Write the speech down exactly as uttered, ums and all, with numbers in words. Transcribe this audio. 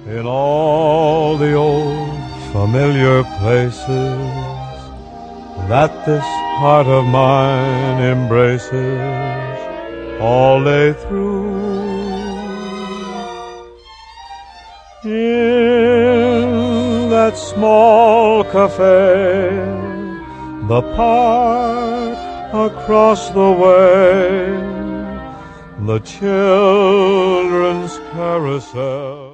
in all the old familiar places that this heart of mine embraces all day through. In that small cafe, the park across the way, the children's carousel.